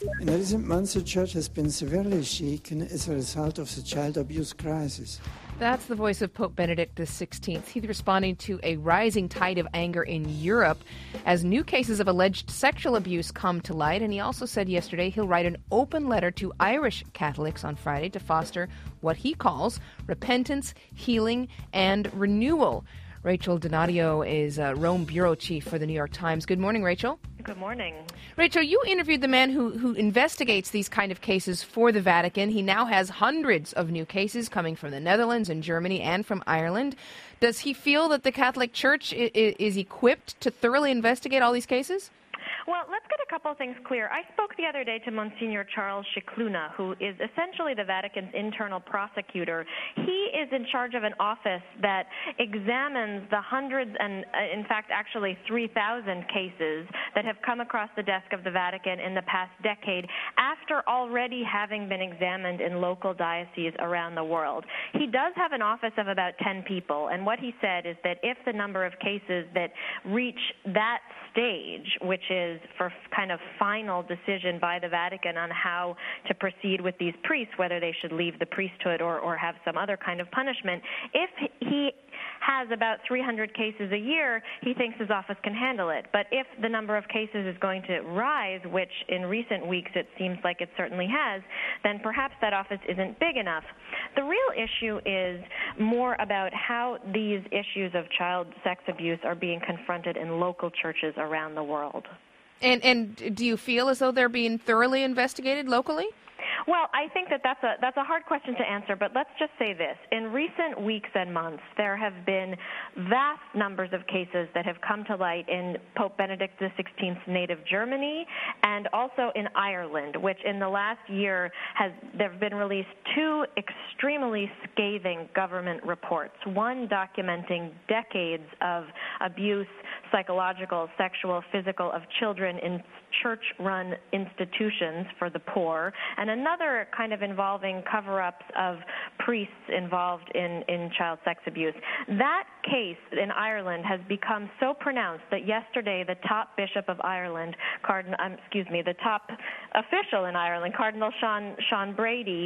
In recent months, the Church has been severely shaken as a result of the child abuse crisis. That's the voice of Pope Benedict XVI. He's responding to a rising tide of anger in Europe as new cases of alleged sexual abuse come to light. And he also said yesterday he'll write an open letter to Irish Catholics on Friday to foster what he calls repentance, healing, and renewal. Rachel Donadio is Rome bureau chief for the New York Times. Good morning, Rachel. Good morning. Rachel, you interviewed the man who investigates these kind of cases for the Vatican. He now has hundreds of new cases coming from the Netherlands and Germany and from Ireland. Does he feel that the Catholic Church is equipped to thoroughly investigate all these cases? Well, let's get a couple of things clear. I spoke the other day to Monsignor Charles Scicluna, who is essentially the Vatican's internal prosecutor. He is in charge of an office that examines the hundreds and, in fact, actually 3,000 cases that have come across the desk of the Vatican in the past decade after already having been examined in local dioceses around the world. He does have an office of about 10 people, and what he said is that if the number of cases that reach that stage, which is for kind of final decision by the Vatican on how to proceed with these priests, whether they should leave the priesthood or have some other kind of punishment, if he has about 300 cases a year, he thinks his office can handle it. But if the number of cases is going to rise, which in recent weeks it seems like it certainly has, then perhaps that office isn't big enough. The real issue is more about how these issues of child sex abuse are being confronted in local churches around the world. And do you feel as though they're being thoroughly investigated locally? Well, I think that's a hard question to answer, but let's just say this. In recent weeks and months, there have been vast numbers of cases that have come to light in Pope Benedict XVI's native Germany and also in Ireland, which in the last year there have been released two extremely scathing government reports, one documenting decades of abuse, psychological, sexual, physical, of children in church-run institutions for the poor, and another kind of involving cover-ups of priests involved in child sex abuse. That case in Ireland has become so pronounced that yesterday the top bishop of Ireland, the top official in Ireland, Cardinal Sean Brady,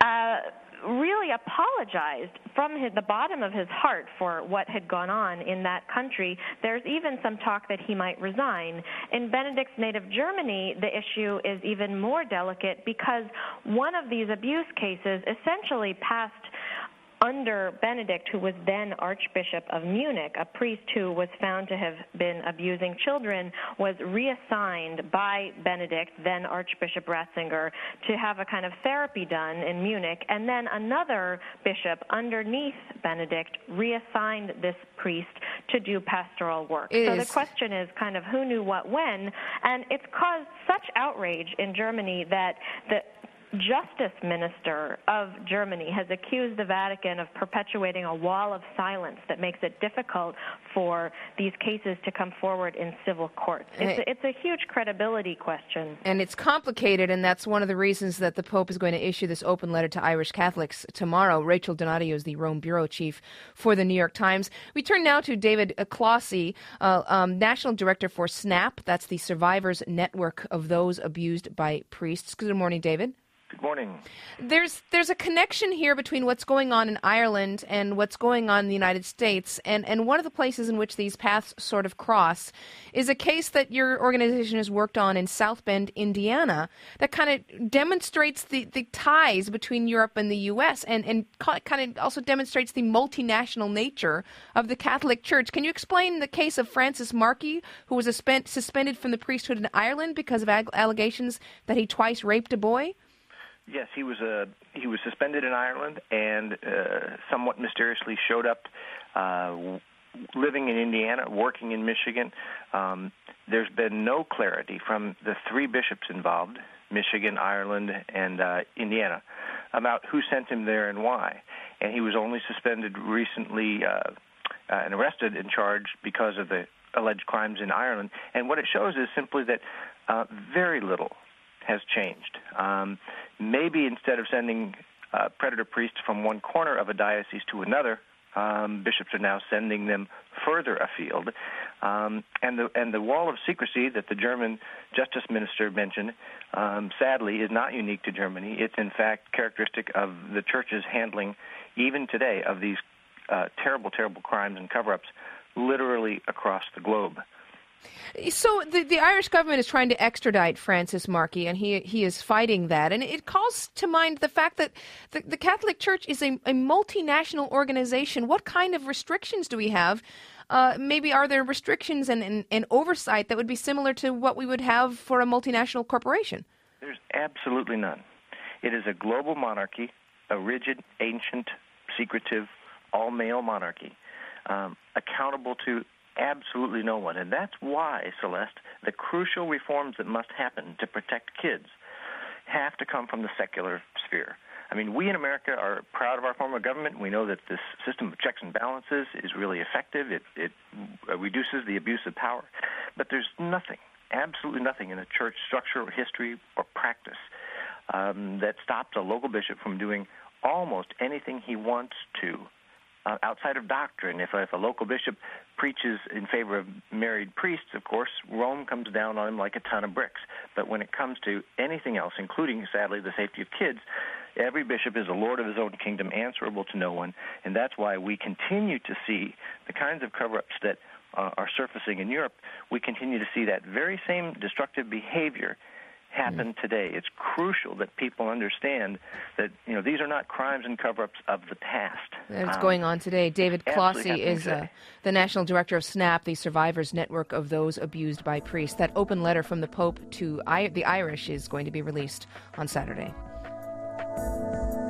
really apologized from the bottom of his heart for what had gone on in that country. There's even some talk that he might resign. In Benedict's native Germany, the issue is even more delicate because one of these abuse cases essentially passed under Benedict, who was then Archbishop of Munich. A priest who was found to have been abusing children was reassigned by Benedict, then Archbishop Ratzinger, to have a kind of therapy done in Munich. And then another bishop underneath Benedict reassigned this priest to do pastoral work. So the question is kind of who knew what when, and it's caused such outrage in Germany that the Justice Minister of Germany has accused the Vatican of perpetuating a wall of silence that makes it difficult for these cases to come forward in civil courts. It's a huge credibility question. And it's complicated, and that's one of the reasons that the Pope is going to issue this open letter to Irish Catholics tomorrow. Rachel Donadio is the Rome bureau chief for the New York Times. We turn now to David Clossie, National Director for SNAP. That's the Survivors Network of Those Abused by Priests. Good morning, David. Good morning. There's a connection here between what's going on in Ireland and what's going on in the United States, and one of the places in which these paths sort of cross is a case that your organization has worked on in South Bend, Indiana, that kind of demonstrates the ties between Europe and the U.S. and kind of also demonstrates the multinational nature of the Catholic Church. Can you explain the case of Francis Markey, who was suspended from the priesthood in Ireland because of allegations that he twice raped a boy? Yes, he was suspended in Ireland and somewhat mysteriously showed up living in Indiana, working in Michigan. There's been no clarity from the three bishops involved, Michigan, Ireland, and Indiana, about who sent him there and why. And he was only suspended recently and arrested and charged because of the alleged crimes in Ireland. And what it shows is simply that very little has changed. Maybe instead of sending predator priests from one corner of a diocese to another, bishops are now sending them further afield. And the wall of secrecy that the German justice minister mentioned, sadly, is not unique to Germany. It's in fact characteristic of the church's handling, even today, of these terrible, terrible crimes and cover-ups, literally across the globe. So the Irish government is trying to extradite Francis Markey, and he is fighting that. And it calls to mind the fact that the Catholic Church is a multinational organization. What kind of restrictions do we have? Maybe are there restrictions and oversight that would be similar to what we would have for a multinational corporation? There's absolutely none. It is a global monarchy, a rigid, ancient, secretive, all-male monarchy, accountable to absolutely no one. And that's why, Celeste, the crucial reforms that must happen to protect kids have to come from the secular sphere. I mean, we in America are proud of our form of government. We know that this system of checks and balances is really effective. It reduces the abuse of power. But there's nothing, absolutely nothing in the church structure or history or practice that stops a local bishop from doing almost anything he wants to outside of doctrine. If a local bishop preaches in favor of married priests, of course, Rome comes down on him like a ton of bricks. But when it comes to anything else, including, sadly, the safety of kids, every bishop is a lord of his own kingdom, answerable to no one. And that's why we continue to see the kinds of cover-ups that are surfacing in Europe. We continue to see that very same destructive behavior happen today. It's crucial that people understand that these are not crimes and cover-ups of the past. It's going on today. David Clossie is the National Director of SNAP, the Survivors Network of Those Abused by Priests. That open letter from the Pope to the Irish is going to be released on Saturday.